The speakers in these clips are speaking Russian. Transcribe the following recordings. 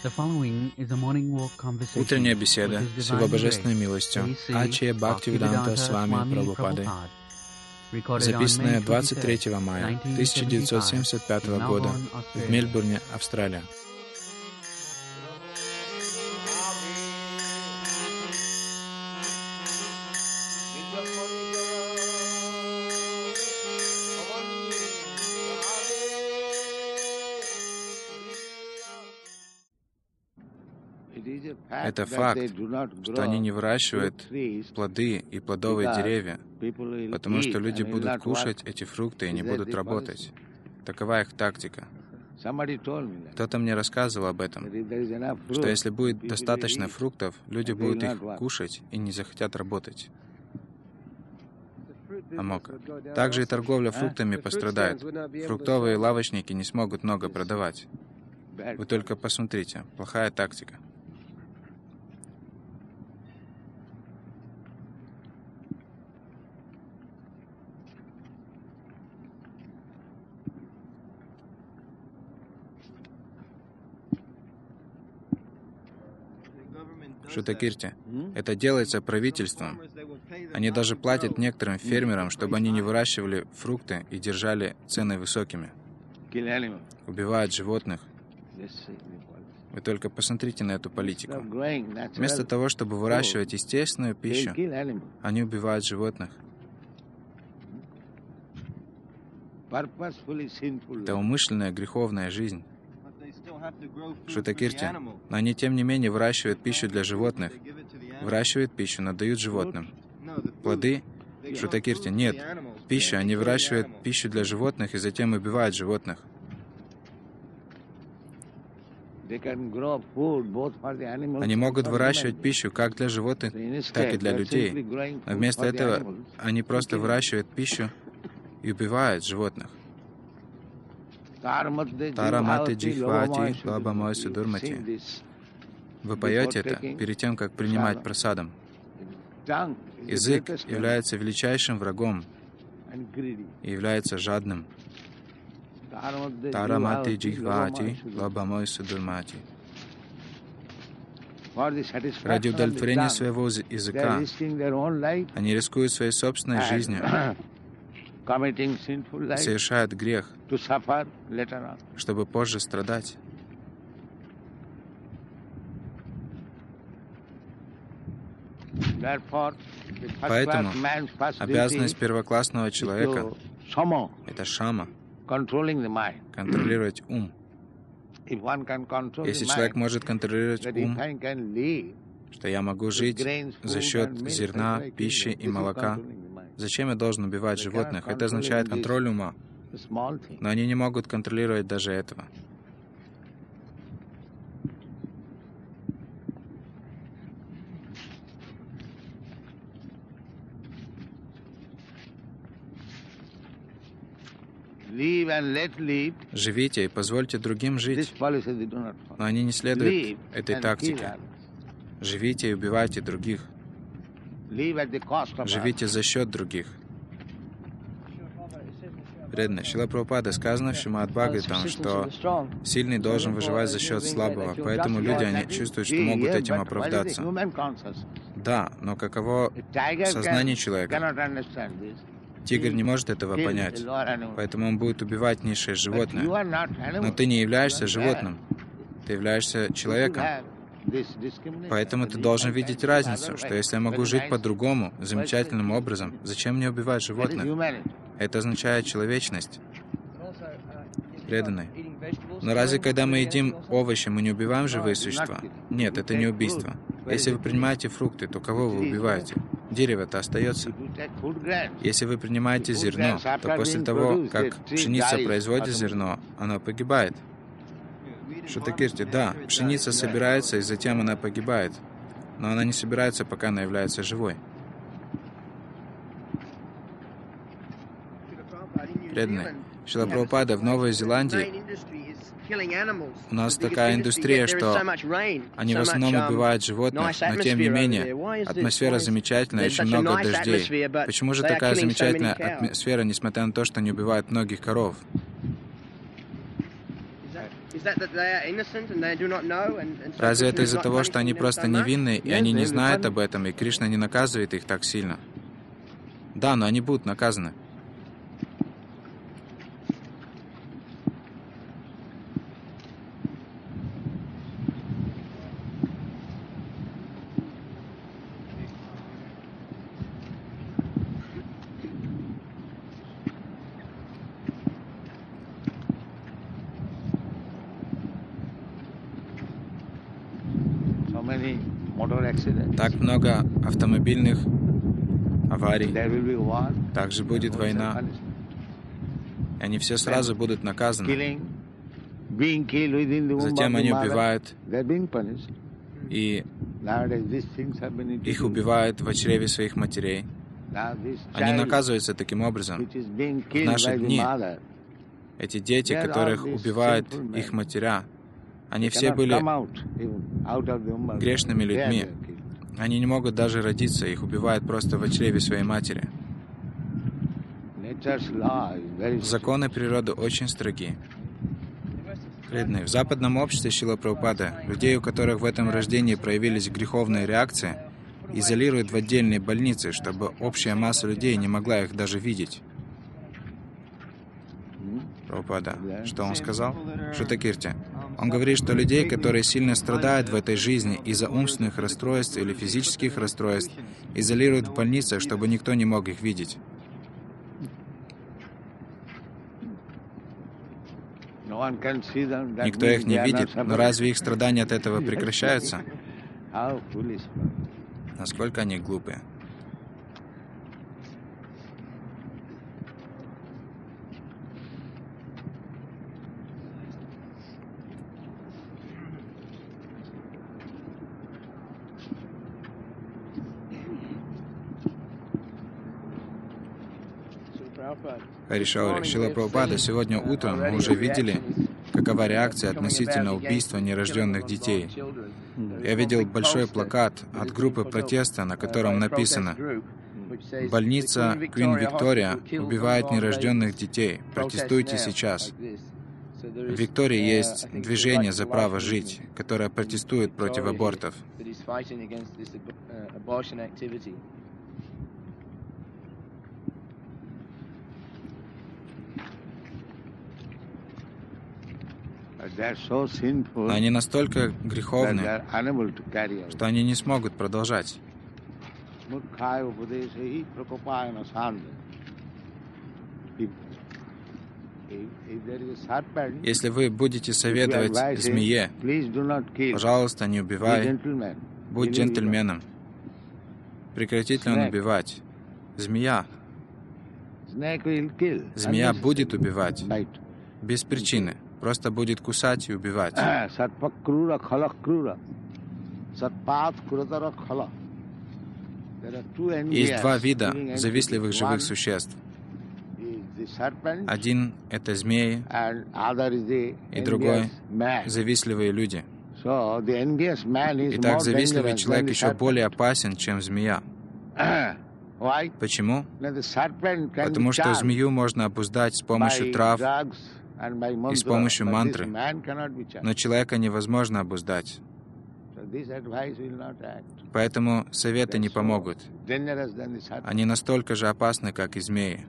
Утренняя беседа с Его Божественной милостью Ачарья Бхактивиданта Свами Прабхупады, записанная 23 мая 1975 года в Мельбурне, Австралия. Это факт, что они не выращивают плоды и плодовые деревья, потому что люди будут кушать эти фрукты и не будут работать. Такова их тактика. Кто-то мне рассказывал об этом, что если будет достаточно фруктов, люди будут их кушать и не захотят работать. Амока. Также и торговля фруктами пострадает. Фруктовые лавочники не смогут много продавать. Вы только посмотрите, плохая тактика. Шутакирти. Это делается правительством. Они даже платят некоторым фермерам, чтобы они не выращивали фрукты и держали цены высокими. Убивают животных. Вы только посмотрите на эту политику. Вместо того, чтобы выращивать естественную пищу, они убивают животных. Это умышленная греховная жизнь. Шутакирти. Но они, тем не менее, выращивают пищу для животных. Выращивают пищу, но дают животным. Плоды? Шутакирти. Нет. Пищу. Они выращивают пищу для животных и затем убивают животных. Они могут выращивать пищу как для животных, так и для людей. Но вместо этого они просто выращивают пищу и убивают животных. Тарамати джихвати лабамой судурмати. Вы поете это перед тем, как принимать прасадам. Язык является величайшим врагом и является жадным. Тарамати джихвати лабамой судурмати. Ради удовлетворения своего языка они рискуют своей собственной жизнью, совершают грех, чтобы позже страдать. Поэтому обязанность первоклассного человека — это шама, контролировать ум. Если человек может контролировать ум, что я могу жить за счет зерна, пищи и молока, зачем я должен убивать животных? Это означает контроль ума. Но они не могут контролировать даже этого. Живите и позвольте другим жить. Но они не следуют этой тактике. Живите и убивайте других. Живите за счет других. Преданный Шрила Прабхупада, сказано в Шримад Бхагаватам, что сильный должен выживать за счет слабого, поэтому люди, они чувствуют, что могут этим оправдаться. Да, но каково сознание человека? Тигр не может этого понять, поэтому он будет убивать низшее животное. Но ты не являешься животным, ты являешься человеком. Поэтому ты должен видеть разницу, что если я могу жить по-другому, замечательным образом, зачем мне убивать животных? Это означает человечность. Преданный. Но разве когда мы едим овощи, мы не убиваем живые существа? Нет, это не убийство. Если вы принимаете фрукты, то кого вы убиваете? Дерево-то остается. Если вы принимаете зерно, то после того, как пшеница производит зерно, оно погибает. Шутакирти, да, пшеница собирается, и затем она погибает. Но она не собирается, пока она является живой. Преданный. Шрила Прабхупада, в Новой Зеландии у нас такая индустрия, что они в основном убивают животных, но тем не менее, атмосфера замечательная, очень много дождей. Почему же такая замечательная атмосфера, несмотря на то, что они убивают многих коров? Разве это из-за того, что они просто невинны, и они не знают об этом, и Кришна не наказывает их так сильно? Да, но они будут наказаны. Так много автомобильных аварий. Также будет война. И они все сразу будут наказаны. Затем они убивают, и их убивают в чреве своих матерей. Они наказываются таким образом. В наши дни эти дети, которых убивают их матеря, они все были грешными людьми. Они не могут даже родиться, их убивают просто в чреве своей матери. Законы природы очень строги. Преданные, в западном обществе Шрила Прабхупада людей, у которых в этом рождении проявились греховные реакции, изолируют в отдельные больницы, чтобы общая масса людей не могла их даже видеть. Прабхупада, что он сказал? Шутакирти. Он говорит, что людей, которые сильно страдают в этой жизни из-за умственных расстройств или физических расстройств, изолируют в больницах, чтобы никто не мог их видеть. Никто их не видит, но разве их страдания от этого прекращаются? Насколько они глупые. Харишаури, Шрила Прабхупада, сегодня утром мы уже видели, какова реакция относительно убийства нерожденных детей. Я видел большой плакат от группы протеста, на котором написано: «Больница Queen Victoria убивает нерожденных детей. Протестуйте сейчас». В Виктории есть движение за право жить, которое протестует против абортов. Но они настолько греховны, что они не смогут продолжать. Если вы будете советовать змее: пожалуйста, не убивай, будь джентльменом, прекратит ли он убивать? Змея будет убивать без причины. Просто будет кусать и убивать. Есть два вида завистливых живых существ. Один — это змеи, и другой — завистливые люди. Итак, завистливый человек еще более опасен, чем змея. Почему? Потому что змею можно обуздать с помощью трав и с помощью мантры, но человека невозможно обуздать. Поэтому советы не помогут. Они настолько же опасны, как и змеи.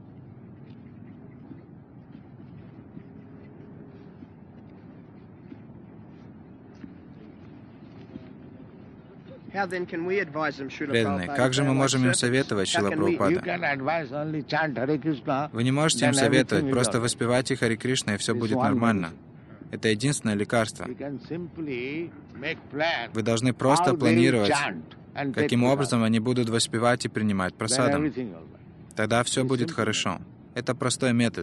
Преданные, как же мы можем им советовать, Шрила Прабхупада? Вы не можете им советовать, просто воспевайте Харе Кришна, и все будет нормально. Это единственное лекарство. Вы должны просто планировать, каким образом они будут воспевать и принимать прасадам. Тогда все будет хорошо. Это простой метод.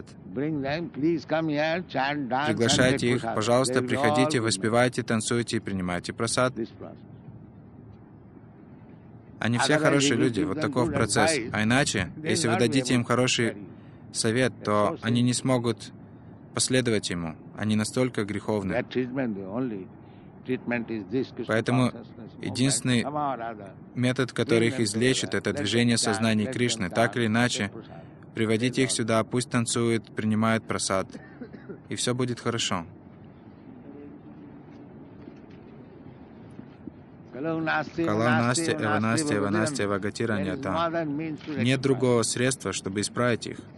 Приглашайте их, пожалуйста, приходите, воспевайте, танцуйте и принимайте прасад. Они все хорошие люди, вот таков процесс. А иначе, если вы дадите им хороший совет, то они не смогут последовать ему. Они настолько греховны. Поэтому единственный метод, который их излечит, это движение сознания Кришны. Так или иначе, приводите их сюда, пусть танцуют, принимают прасад, и все будет хорошо. Калау-насти, эва-насти, эва-насти, эва-гатира-ньята. Нет другого средства, чтобы исправить их.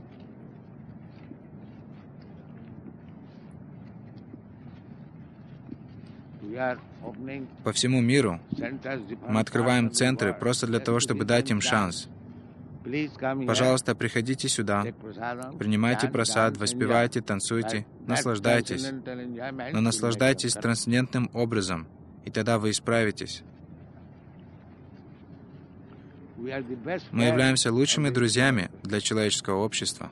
По всему миру мы открываем центры просто для того, чтобы дать им шанс. Пожалуйста, приходите сюда, принимайте прасад, воспевайте, танцуйте, наслаждайтесь. Но наслаждайтесь трансцендентным образом, и тогда вы исправитесь. Мы являемся лучшими друзьями для человеческого общества.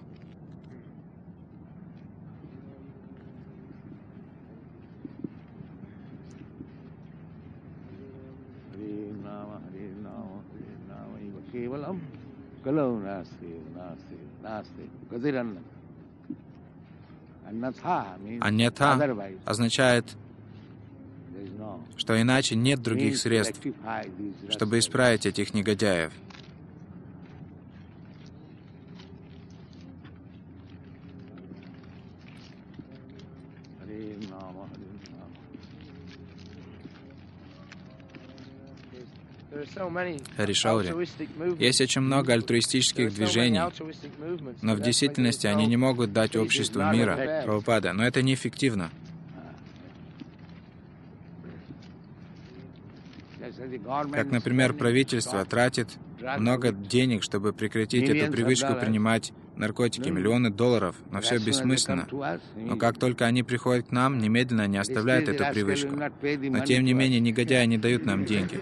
Аньятха означает, что иначе нет других средств, чтобы исправить этих негодяев. Харишаури. Есть очень много альтруистических движений, но в действительности они не могут дать обществу мира, Прабхупада, но это неэффективно. Как, например, правительство тратит много денег, чтобы прекратить эту привычку принимать наркотики, миллионы долларов, но все бессмысленно. Но как только они приходят к нам, немедленно они оставляют эту привычку. Но тем не менее, негодяи не дают нам деньги.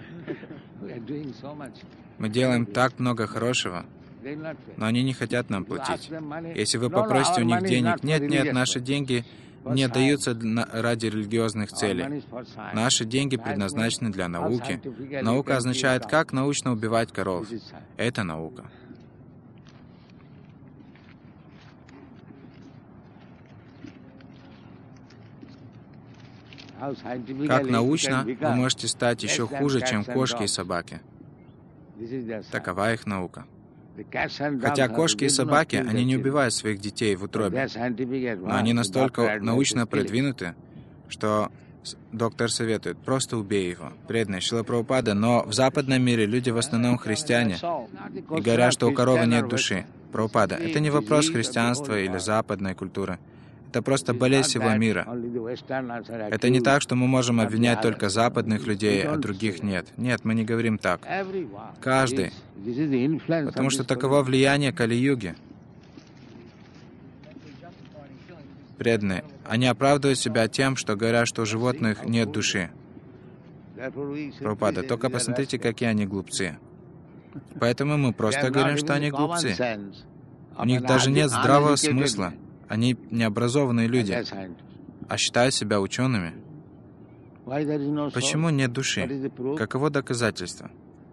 Мы делаем так много хорошего, но они не хотят нам платить. Если вы попросите у них денег, нет, наши деньги не даются ради религиозных целей. Наши деньги предназначены для науки. Наука означает, как научно убивать коров. Это наука. Как научно вы можете стать еще хуже, чем кошки и собаки. Такова их наука. Хотя кошки и собаки, они не убивают своих детей в утробе, но они настолько научно продвинуты, что доктор советует, просто убей его. Преданный Шрила Прабхупада, но в западном мире люди в основном христиане и говорят, что у коровы нет души. Прабхупада, это не вопрос христианства или западной культуры. Это просто болезнь всего мира. Это не так, что мы можем обвинять только западных людей, а других нет. Нет, мы не говорим так. Каждый. Потому что таково влияние Кали-юги. Преданные. Они оправдывают себя тем, что говорят, что у животных нет души. Прабхупада, только посмотрите, какие они глупцы. Поэтому мы просто говорим, что они глупцы. У них даже нет здравого смысла. Они необразованные люди, а считают себя учеными. Почему нет души? Каково доказательство?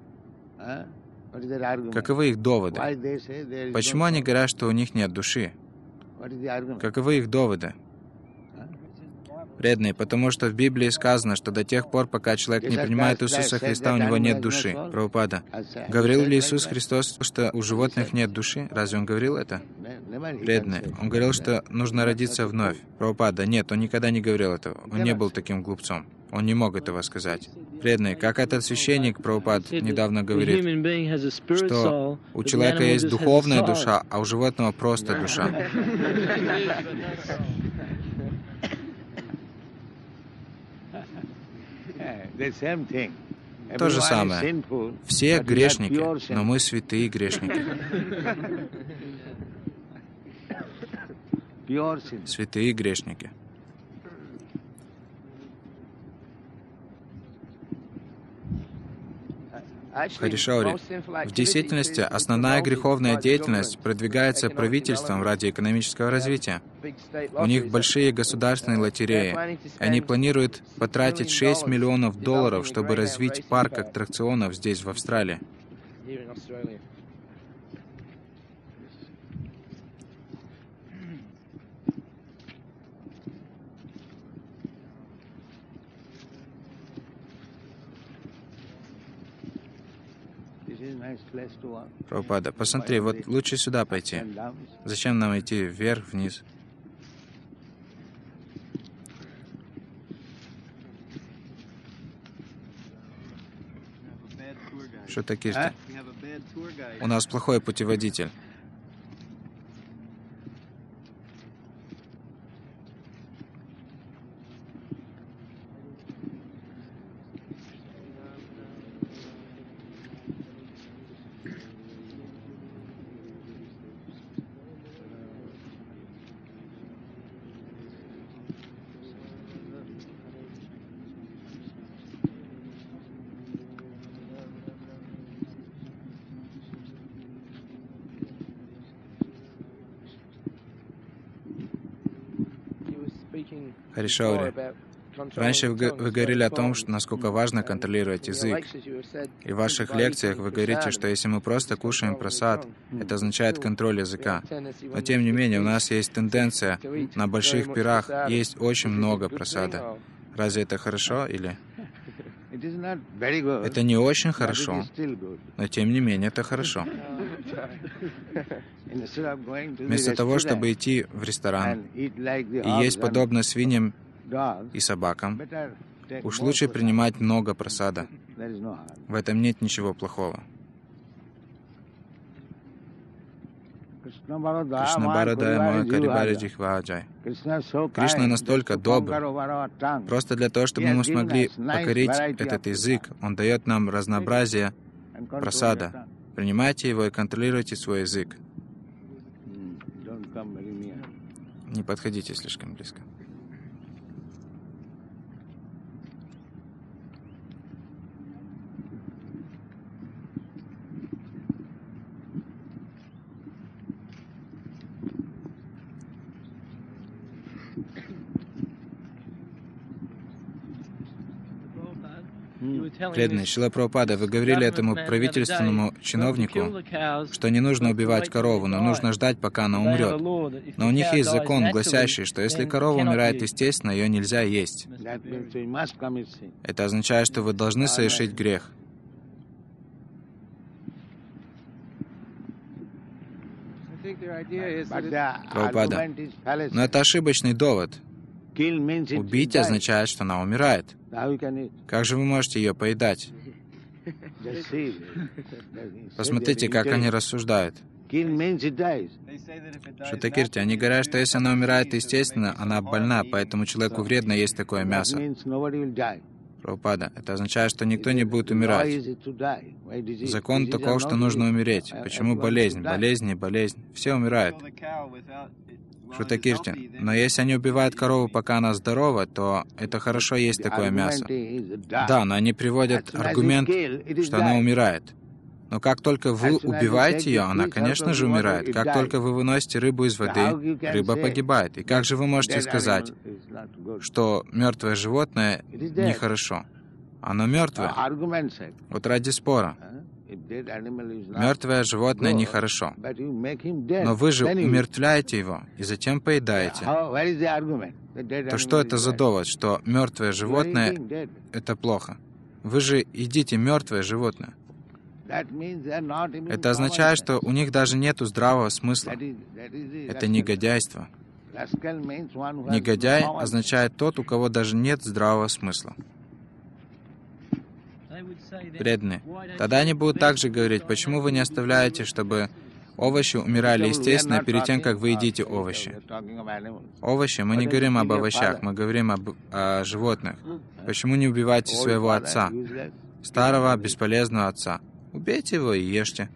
Каковы их доводы? Почему они говорят, что у них нет души? Каковы их доводы? Преданные, потому что в Библии сказано, что до тех пор, пока человек не принимает Иисуса Христа, у него нет души. Прабхупада, говорил ли Иисус Христос, что у животных нет души? Разве Он говорил это? Преданные, Он говорил, что нужно родиться вновь. Прабхупада, нет, Он никогда не говорил этого. Он не был таким глупцом. Он не мог этого сказать. Преданные, как этот священник, Прабхупад, недавно говорит, что у человека есть духовная душа, а у животного просто душа. То же самое. Все грешники, но мы святые грешники. Святые грешники. Харишаури, в действительности основная греховная деятельность продвигается правительством ради экономического развития. У них большие государственные лотереи. Они планируют потратить $6 миллионов, чтобы развить парк аттракционов здесь, в Австралии. Прабхупада, посмотри, вот лучше сюда пойти. Зачем нам идти вверх, вниз? Шутакирти. У нас плохой путеводитель. Харишаури, раньше вы говорили о том, насколько важно контролировать язык. И в ваших лекциях вы говорите, что если мы просто кушаем прасад, это означает контроль языка. Но тем не менее, у нас есть тенденция, на больших пирах есть очень много прасада. Разве это хорошо или... Это не очень хорошо, но тем не менее это хорошо. Вместо того, чтобы идти в ресторан и есть подобно свиньям и собакам, уж лучше принимать много прасада. В этом нет ничего плохого. Кришна настолько добр. Просто для того, чтобы мы смогли покорить этот язык, Он дает нам разнообразие прасада. Принимайте его и контролируйте свой язык. Не подходите слишком близко. Преданный Шрила Прабхупада, вы говорили этому правительственному чиновнику, что не нужно убивать корову, но нужно ждать, пока она умрет. Но у них есть закон, гласящий, что если корова умирает естественно, ее нельзя есть. Это означает, что вы должны совершить грех. Прабхупада, но это ошибочный довод. Убить означает, что она умирает. Как же вы можете ее поедать? Посмотрите, как они рассуждают. Шутакирти, они говорят, что если она умирает естественно, она больна, поэтому человеку вредно есть такое мясо. Прабхупада, это означает, что никто не будет умирать. Закон таков, что нужно умереть. Почему болезнь? Болезнь, не болезнь. Все умирают. Шутакирти, но если они убивают корову, пока она здорова, то это хорошо есть такое мясо. Да, но они приводят аргумент, что она умирает. Но как только вы убиваете ее, она, конечно же, умирает. Как только вы выносите рыбу из воды, рыба погибает. И как же вы можете сказать, что мертвое животное нехорошо? Оно мертвое. Вот ради спора. Мертвое животное нехорошо. Но вы же умертвляете его и затем поедаете. То что это за довод, что мертвое животное — это плохо? Вы же едите мертвое животное. Это означает, что у них даже нет здравого смысла. Это негодяйство. Негодяй означает тот, у кого даже нет здравого смысла. Преданные. Тогда они будут также говорить, почему вы не оставляете, чтобы овощи умирали естественно перед тем, как вы едите овощи. Овощи, мы не говорим об овощах, мы говорим о животных. Почему не убиваете своего отца, старого, бесполезного отца? Убейте его и ешьте.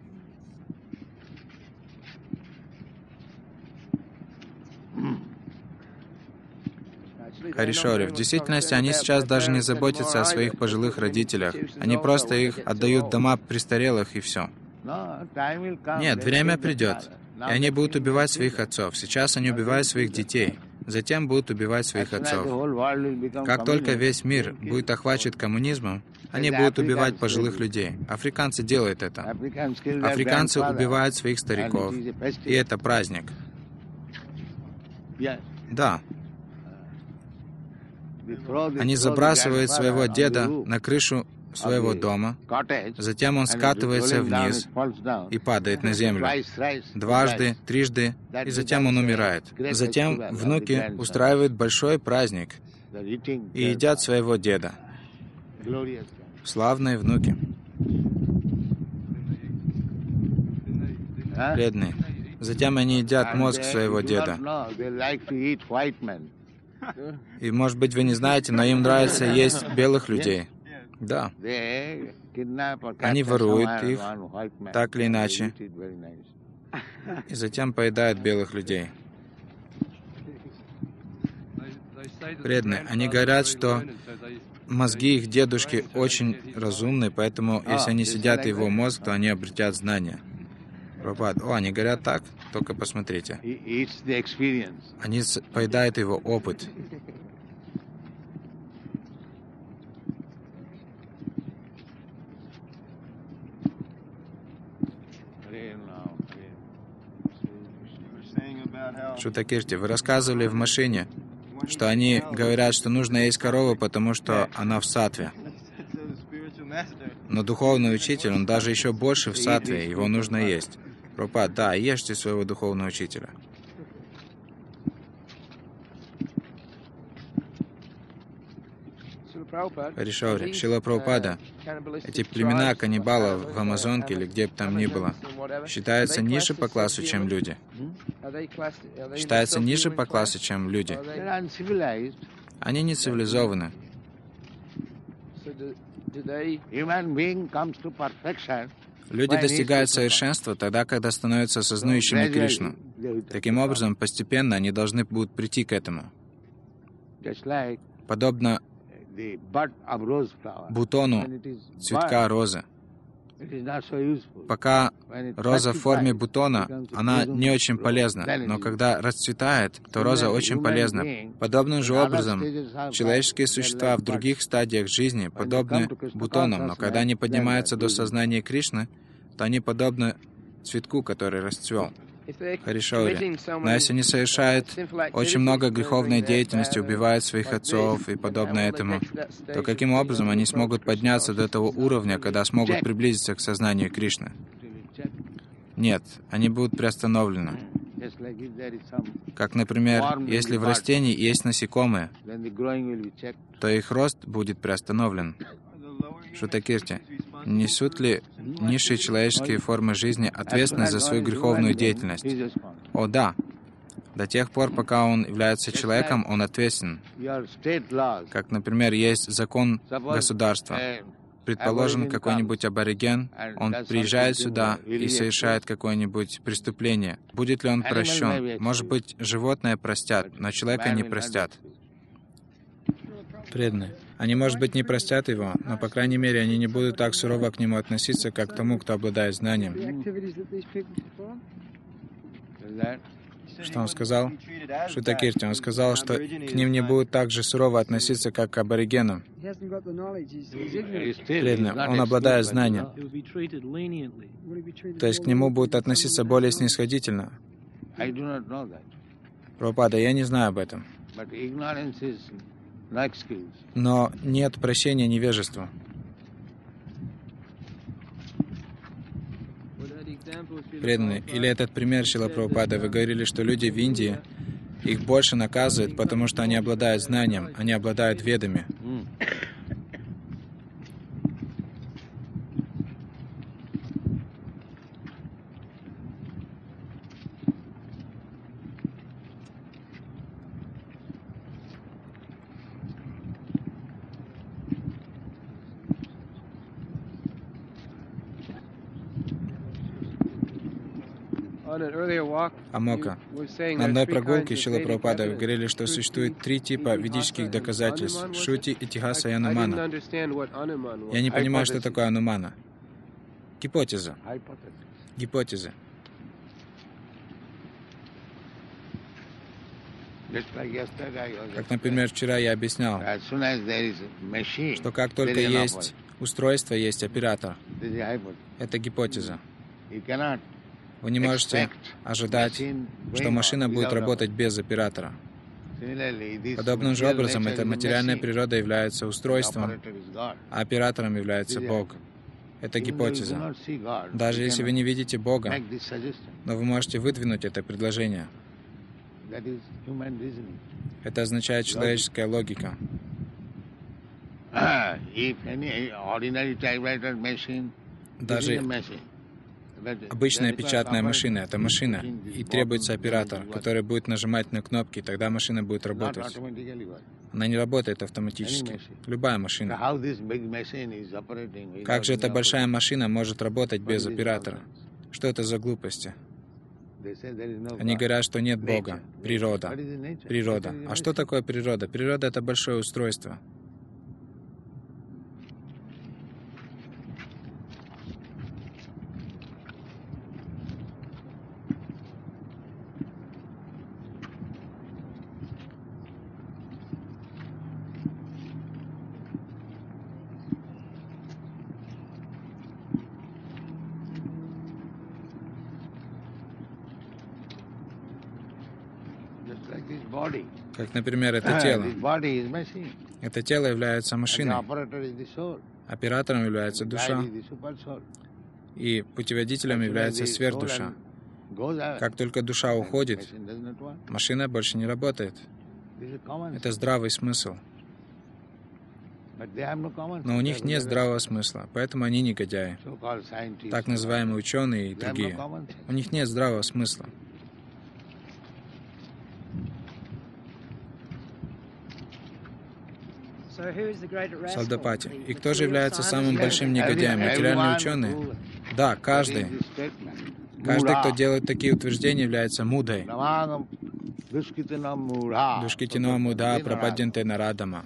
Харишаури, в действительности они сейчас даже не заботятся о своих пожилых родителях. Они просто их отдают в дома престарелых и все. Нет, время придет, и они будут убивать своих отцов. Сейчас они убивают своих детей, затем будут убивать своих отцов. Как только весь мир будет охвачен коммунизмом, они будут убивать пожилых людей. Африканцы делают это. Африканцы убивают своих стариков, и это праздник. Да. Они забрасывают своего деда на крышу своего дома, затем он скатывается вниз и падает на землю. Дважды, трижды, и затем он умирает. Затем внуки устраивают большой праздник и едят своего деда. Славные внуки. преданные. Затем они едят мозг своего деда. И, может быть, вы не знаете, но им нравится есть белых людей. Да. Они воруют их, так или иначе, и затем поедают белых людей. Преданные. Они говорят, что мозги их дедушки очень разумны, поэтому, если они сидят его мозг, то они обретят знания. Прабхупад, они говорят так, только посмотрите. Они поедают его опыт. Шутакирти, вы рассказывали в машине, что они говорят, что нужно есть корову, потому что она в саттве. Но духовный учитель, он даже еще больше в саттве, его нужно есть. Прабхупад, да, ешьте своего духовного учителя. Харишаури, Шрила Прабхупада, эти племена каннибалов в Амазонке или где бы там ни было, считаются ниже по классу, чем люди. Считаются ниже по классу, чем люди. Они не цивилизованы. Люди достигают совершенства тогда, когда становятся осознающими Кришну. Таким образом, постепенно они должны будут прийти к этому. Подобно бутону цветка розы. Пока роза в форме бутона, она не очень полезна, но когда расцветает, то роза очень полезна. Подобным же образом, человеческие существа в других стадиях жизни подобны бутонам, но когда они поднимаются до сознания Кришны, то они подобны цветку, который расцвел. Харишаури. Но если они совершают очень много греховной деятельности, убивают своих отцов и подобное этому, то каким образом они смогут подняться до этого уровня, когда смогут приблизиться к сознанию Кришны? Нет, они будут приостановлены. Как, например, если в растении есть насекомые, то их рост будет приостановлен. Шутакирти, несут ли низшие человеческие формы жизни ответственность за свою греховную деятельность? О, да. До тех пор, пока он является человеком, он ответственен. Как, например, есть закон государства. Предположим, какой-нибудь абориген, он приезжает сюда и совершает какое-нибудь преступление. Будет ли он прощен? Может быть, животные простят, но человека не простят. Преданные. Они, может быть, не простят его, но, по крайней мере, они не будут так сурово к нему относиться, как к тому, кто обладает знанием. Что он сказал? Шутакирти, он сказал, что к ним не будут так же сурово относиться, как к аборигенам. Преданные. Он обладает знанием. То есть к нему будут относиться более снисходительно. Прабхупада, я не знаю об этом. Но нет прощения невежеству. Преданные, или этот пример Шрила Прабхупада, вы говорили, что люди в Индии, их больше наказывают, потому что они обладают знанием, они обладают ведами. Амока. На одной прогулке Шрила Прабхупада вы говорили, что существует 3 типа ведических доказательств — Шрути, Итихаса и Анумана. Я не понимаю, что такое Анумана. Гипотеза. Гипотезы. Как, например, вчера я объяснял, что как только есть устройство, есть оператор. Это гипотеза. Вы не можете ожидать, что машина будет работать без оператора. Подобным же образом, эта материальная природа является устройством, а оператором является Бог. Это гипотеза. Даже если вы не видите Бога, но вы можете выдвинуть это предложение. Это означает человеческая логика. Обычная печатная машина — это машина, и требуется оператор, который будет нажимать на кнопки, и тогда машина будет работать. Она не работает автоматически. Любая машина. Как же эта большая машина может работать без оператора? Что это за глупости? Они говорят, что нет Бога. Природа. Природа. А что такое природа? Природа — это большое устройство. Как, например, это тело. Это тело является машиной. Оператором является душа. И путеводителем является сверхдуша. Как только душа уходит, машина больше не работает. Это здравый смысл. Но у них нет здравого смысла, поэтому они негодяи. Так называемые ученые и другие. У них нет здравого смысла. Салдапати. И кто же является самым большим негодяем? Материальные ученые? Да, каждый. Каждый, кто делает такие утверждения, является мудой. Душкитино муда прападьянте нарадама.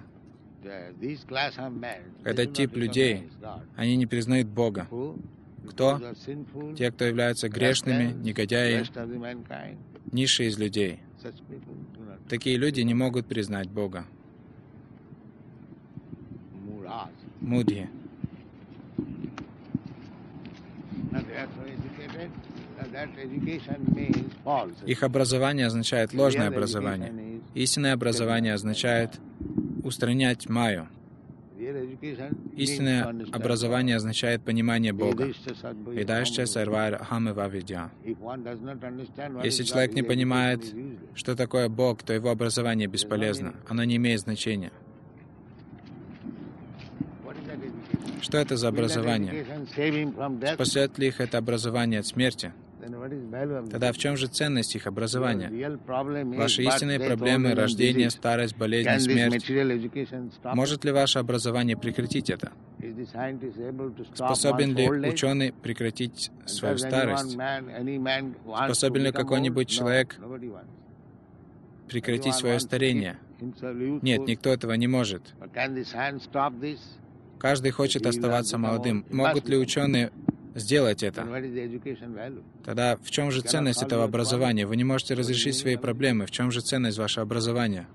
Этот тип людей, они не признают Бога. Кто? Те, кто являются грешными, негодяи, низшие из людей. Такие люди не могут признать Бога. Мудхи. Их образование означает ложное образование. Истинное образование означает устранять майю. Истинное образование означает понимание Бога. Ведашча сарвар ахамева видья. Если человек не понимает, что такое Бог, то его образование бесполезно. Оно не имеет значения. Что это за образование? Спасет ли их это образование от смерти? Тогда в чем же ценность их образования? Ваши истинные проблемы — рождение, старость, болезнь, смерть. Может ли ваше образование прекратить это? Способен ли ученый прекратить свою старость? Способен ли какой-нибудь человек прекратить свое старение? Нет, никто этого не может. Каждый хочет оставаться молодым. Могут ли ученые сделать это? Тогда в чем же ценность этого образования? Вы не можете разрешить свои проблемы. В чем же ценность вашего образования?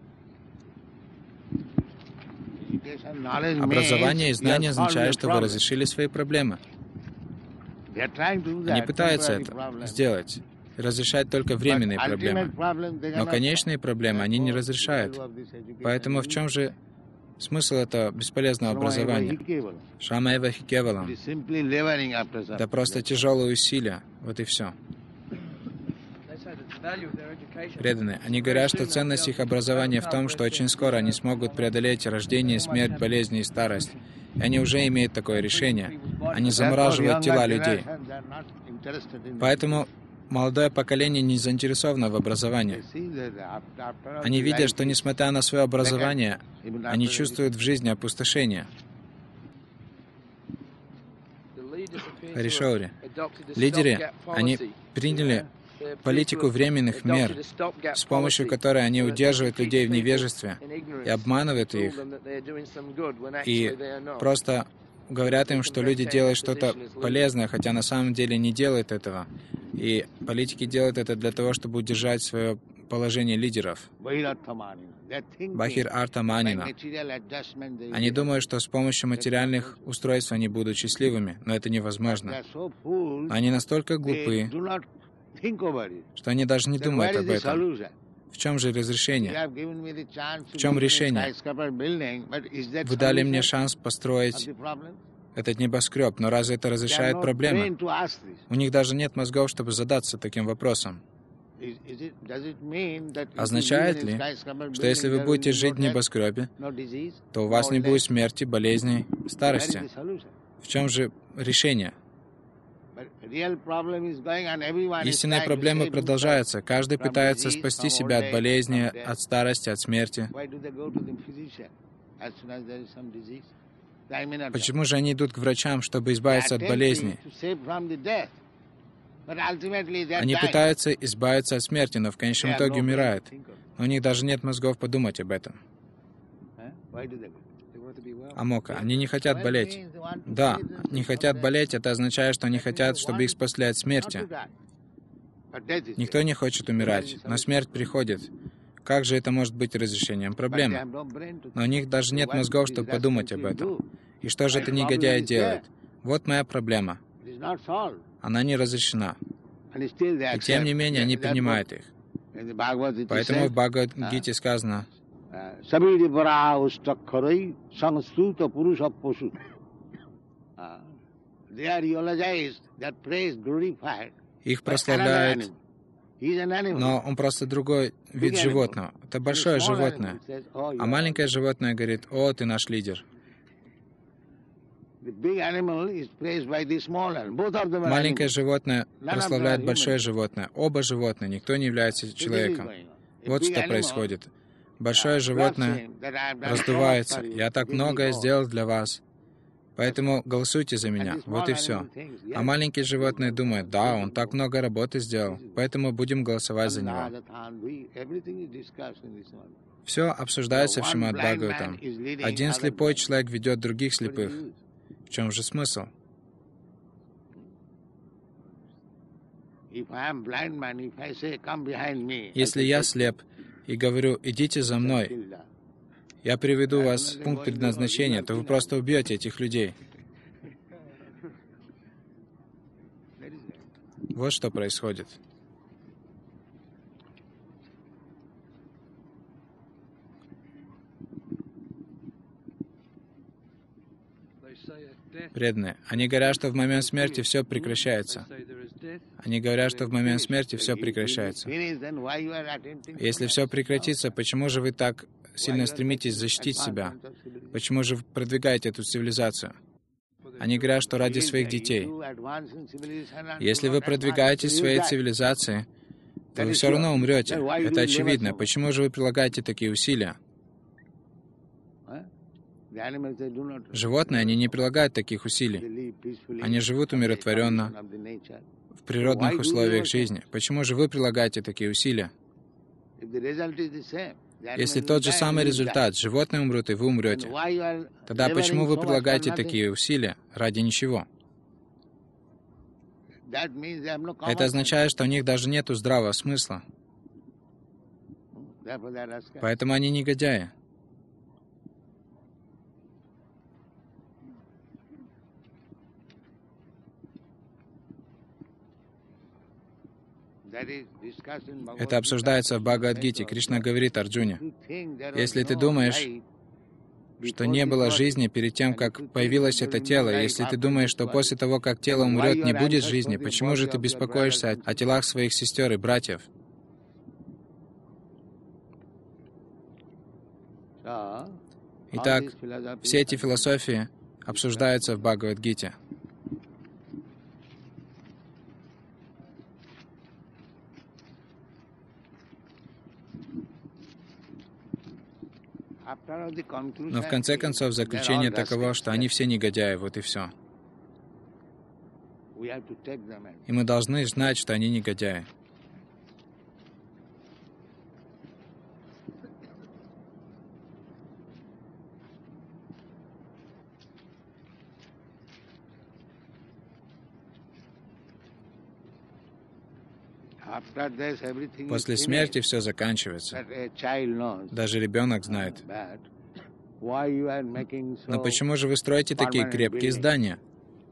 Образование и знание означает, что вы разрешили свои проблемы. Они пытаются это сделать. Разрешать только временные проблемы. Но конечные проблемы они не разрешают. Поэтому в чем же смысл этого бесполезного образования? Шамаева хикевалам. Это просто тяжелые усилия. Вот и все. Преданные. Они говорят, что ценность их образования в том, что очень скоро они смогут преодолеть рождение, смерть, болезни и старость. И они уже имеют такое решение. Они замораживают тела людей. Поэтому молодое поколение не заинтересовано в образовании. Они видят, что несмотря на свое образование, они чувствуют в жизни опустошение. Харишаури. Лидеры, они приняли политику временных мер, с помощью которой они удерживают людей в невежестве и обманывают их, и просто говорят им, что люди делают что-то полезное, хотя на самом деле не делают этого. И политики делают это для того, чтобы удержать свое положение лидеров. Бахир Арта Манина. Они думают, что с помощью материальных устройств они будут счастливыми, но это невозможно. Они настолько глупы, что они даже не думают об этом. В чем же разрешение? В чем решение? Вы дали мне шанс построить этот небоскреб, но разве это разрешает проблемы? У них даже нет мозгов, чтобы задаться таким вопросом. Означает ли, что если вы будете жить в небоскребе, то у вас не будет смерти, болезней, старости? В чем же решение? Истинная проблема продолжается. Каждый пытается спасти себя от болезни, от старости, от смерти. Почему же они идут к врачам, чтобы избавиться от болезней? Они пытаются избавиться от смерти, но в конечном итоге умирают. Но у них даже нет мозгов подумать об этом. Амока, они не хотят болеть. Да, не хотят болеть, это означает, что они хотят, чтобы их спасли от смерти. Никто не хочет умирать, но смерть приходит. Как же это может быть разрешением проблемы? Но у них даже нет мозгов, чтобы подумать об этом. И что же это негодяи делают? Вот моя проблема. Она не разрешена. И тем не менее, они принимают их. Поэтому в Бхагавад-гите сказано: их прославляют, но он просто другой вид животного. Это большое животное. А маленькое животное говорит: «О, ты наш лидер». Маленькое животное прославляет большое животное. Оба животные, никто не является человеком. Вот что происходит. Большое животное раздувается. «Я так многое сделал для вас, поэтому голосуйте за меня». Вот и все. А маленькие животные думают: «Да, он так много работы сделал, поэтому будем голосовать за него». Все обсуждается в Шримад Бхагаватам. Один слепой человек ведет других слепых. В чем же смысл? Если я слеп и говорю: «Идите за мной», я приведу вас в пункт предназначения, то вы просто убьете этих людей. Вот что происходит. Преданные. Они говорят, что в момент смерти все прекращается. Они говорят, что в момент смерти все прекращается. Если все прекратится, почему же вы так сильно стремитесь защитить себя? Почему же вы продвигаете эту цивилизацию? Они говорят, что ради своих детей. Если вы продвигаетесь в своей цивилизации, то вы все равно умрете. Это очевидно. Почему же вы прилагаете такие усилия? Животные, они не прилагают таких усилий. Они живут умиротворенно, в природных условиях жизни. Почему же вы прилагаете такие усилия? Если тот же самый результат, животные умрут и вы умрете, тогда почему вы прилагаете такие усилия ради ничего? Это означает, что у них даже нету здравого смысла. Поэтому они негодяи. Это обсуждается в Бхагавад-гите. Кришна говорит Арджуне: если ты думаешь, что не было жизни перед тем, как появилось это тело, если ты думаешь, что после того, как тело умрет, не будет жизни, почему же ты беспокоишься о телах своих сестер и братьев? Итак, все эти философии обсуждаются в Бхагавад-гите. Но в конце концов заключение таково, что они все негодяи, вот и все. И мы должны знать, что они негодяи. После смерти все заканчивается. Даже ребенок знает. Но почему же вы строите такие крепкие здания?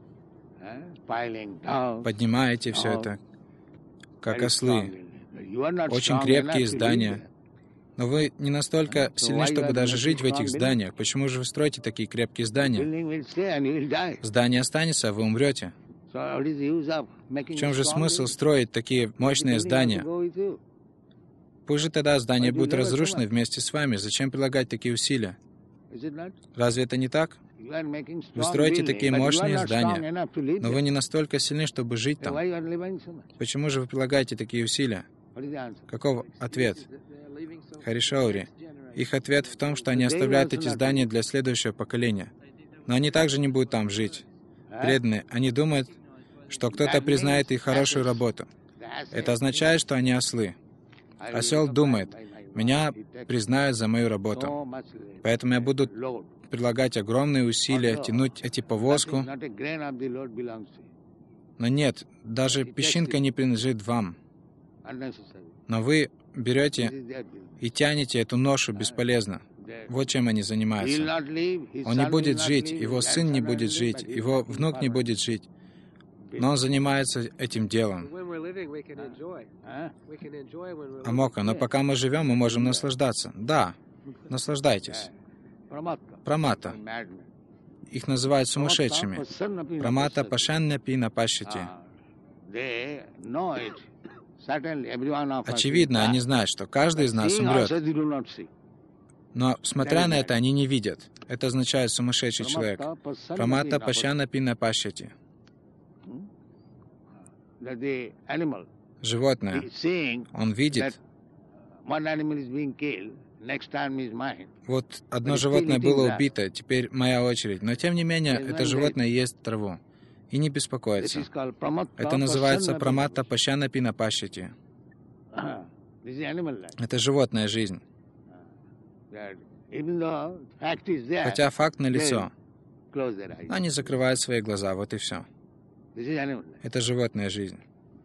Поднимаете все это, как ослы. Очень крепкие здания. Но вы не настолько сильны, чтобы даже жить в этих зданиях. Почему же вы строите такие крепкие здания? Здание останется, а вы умрете. В чем же смысл строить такие мощные здания? Пусть же тогда здания будут разрушены вместе с вами. Зачем прилагать такие усилия? Разве это не так? Вы строите такие мощные здания, но вы не настолько сильны, чтобы жить там. Почему же вы прилагаете такие усилия? Каков ответ? Харишаури. Их ответ в том, что они оставляют эти здания для следующего поколения. Но они также не будут там жить. Преданные, они думают, что кто-то признает их хорошую работу. Это означает, что они ослы. Осел думает, меня признают за мою работу, поэтому я буду прилагать огромные усилия, тянуть эти повозку. Но нет, даже песчинка не принадлежит вам. Но вы берете и тянете эту ношу бесполезно. Вот чем они занимаются. Он не будет жить, его сын не будет жить, его внук не будет жить. Но он занимается этим делом. Амока, но пока мы живем, мы можем наслаждаться. Да, наслаждайтесь. Прамата. Их называют сумасшедшими. Прамата пашанна пина пашити. Очевидно, они знают, что каждый из нас умрет. Но, смотря на это, они не видят. Это означает сумасшедший человек. Прамата пашана пина пашити. Животное. Он видит. Вот одно животное было убито, теперь моя очередь. Но тем не менее, это животное ест траву и не беспокоится. Это называется праматта пашана пина пашити. Это животная жизнь. Хотя факт налицо, они закрывают свои глаза, вот и все. Это животная жизнь.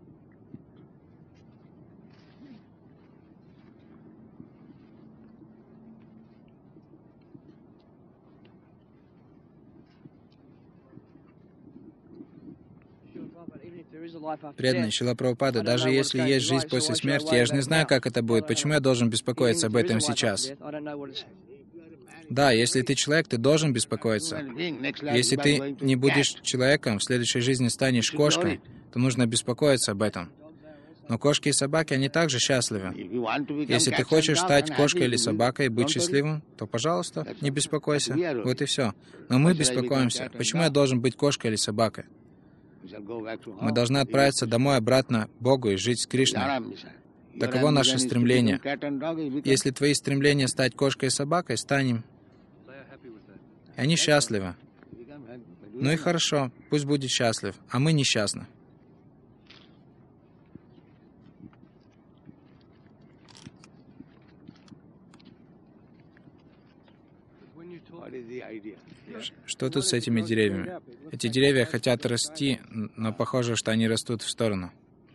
Преданный Шрила Прабхупада, даже если есть жизнь после смерти, я же не знаю, как это будет. Почему я должен беспокоиться об этом сейчас? Да, если ты человек, ты должен беспокоиться. Если ты не будешь человеком, в следующей жизни станешь кошкой, то нужно беспокоиться об этом. Но кошки и собаки, они также счастливы. Если ты хочешь стать кошкой или собакой и быть счастливым, то, пожалуйста, не беспокойся. Вот и все. Но мы беспокоимся. Почему я должен быть кошкой или собакой? Мы должны отправиться домой обратно к Богу и жить с Кришной. Таково наше стремление. Если твои стремления стать кошкой и собакой, станем. И они счастливы. Ну и хорошо, пусть будет счастлив, а мы несчастны. Что тут с этими деревьями? Эти деревья хотят расти, но похоже, что они растут в сторону.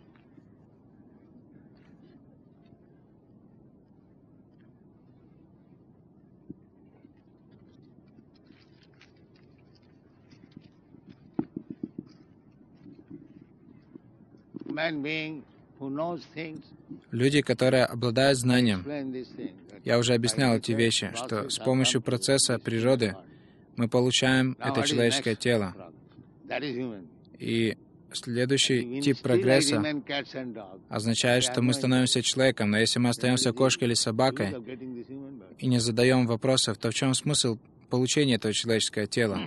Люди, которые обладают знанием. Я уже объяснял эти вещи, что с помощью процесса природы мы получаем это человеческое тело. И следующий тип прогресса означает, что мы становимся человеком, но если мы остаемся кошкой или собакой и не задаем вопросов, то в чем смысл получения этого человеческого тела?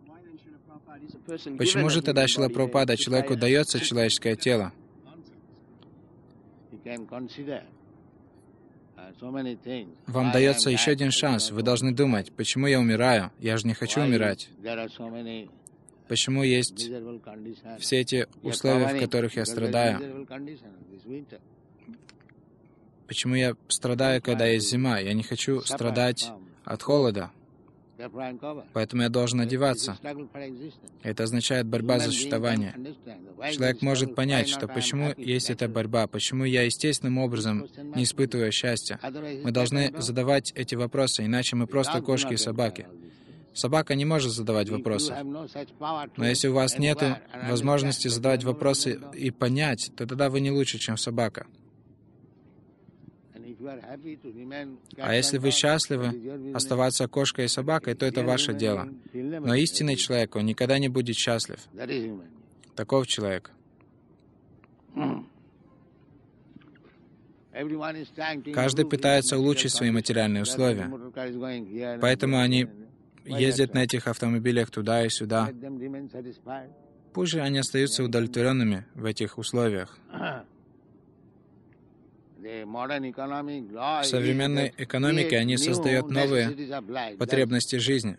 Почему же тогда, Шрила Прабхупада, человеку дается человеческое тело? Вам дается еще один шанс. Вы должны думать, почему я умираю? Я же не хочу умирать. Почему есть все эти условия, в которых я страдаю? Почему я страдаю, когда есть зима? Я не хочу страдать от холода. Поэтому я должен одеваться. Это означает борьба за существование. Человек может понять, что почему есть эта борьба, почему я естественным образом не испытываю счастья. Мы должны задавать эти вопросы, иначе мы просто кошки и собаки. Собака не может задавать вопросы. Но если у вас нет возможности задавать вопросы и понять, то тогда вы не лучше, чем собака. А если вы счастливы оставаться кошкой и собакой, то это ваше дело. Но истинный человек, он никогда не будет счастлив. Таков человек. Каждый пытается улучшить свои материальные условия. Поэтому они ездят на этих автомобилях туда и сюда. Пусть же они остаются удовлетворенными в этих условиях. В современной экономике они создают новые потребности жизни.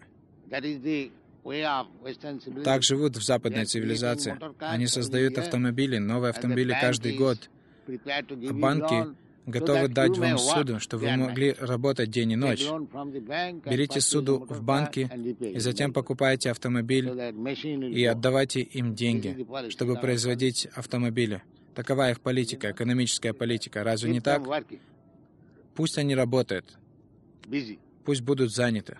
Так живут в западной цивилизации. Они создают автомобили, новые автомобили каждый год. А банки готовы дать вам ссуду, чтобы вы могли работать день и ночь. Берите ссуду в банке и затем покупайте автомобиль и отдавайте им деньги, чтобы производить автомобили. Такова их политика, экономическая политика. Разве не так? Пусть они работают. Пусть будут заняты.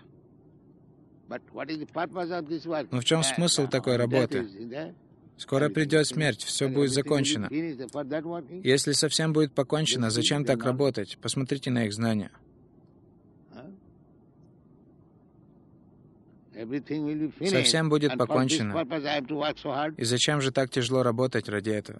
Но в чем смысл такой работы? Скоро придет смерть, все будет закончено. Если совсем будет покончено, зачем так работать? Посмотрите на их знания. Совсем будет покончено. И зачем же так тяжело работать ради этого?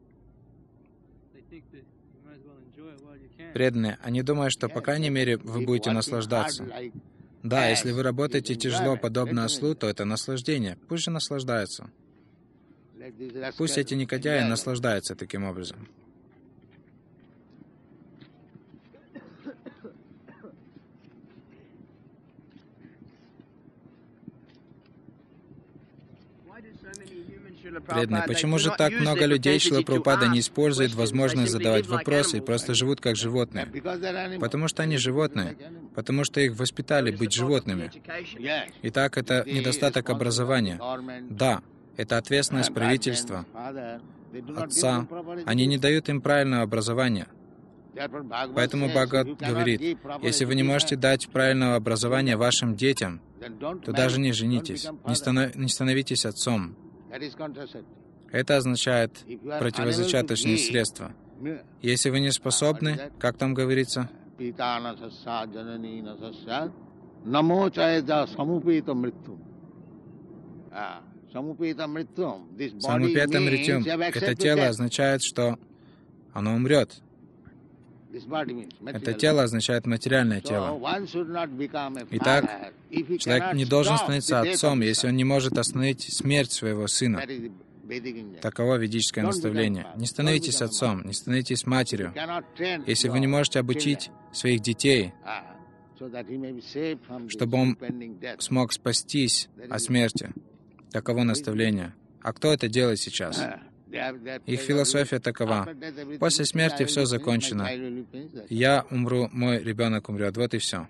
Преданные, они думают, что, по крайней мере, вы будете наслаждаться. Да, если вы работаете тяжело, подобно ослу, то это наслаждение. Пусть же наслаждаются. Пусть эти негодяи наслаждаются таким образом. Преданные, почему же так много людей Шрила Прабхупада не использует возможность задавать вопросы и просто живут как животные? Потому что они животные, потому что их воспитали быть животными. Итак, это недостаток образования. Да, это ответственность правительства, отца. Они не дают им правильного образования. Поэтому Бхагават говорит, если вы не можете дать правильного образования вашим детям, то даже не женитесь, не становитесь отцом. Это означает противозачаточные средства. Если вы не способны, как там говорится, самупета мритюм, это тело означает, что оно умрет. Это тело означает материальное тело. Итак, человек не должен становиться отцом, если он не может остановить смерть своего сына. Таково ведическое наставление. Не становитесь отцом, не становитесь матерью, если вы не можете обучить своих детей, чтобы он смог спастись от смерти. Таково наставление. А кто это делает сейчас? Их философия такова. После смерти все закончено. Я умру, мой ребенок умрет. Вот и все.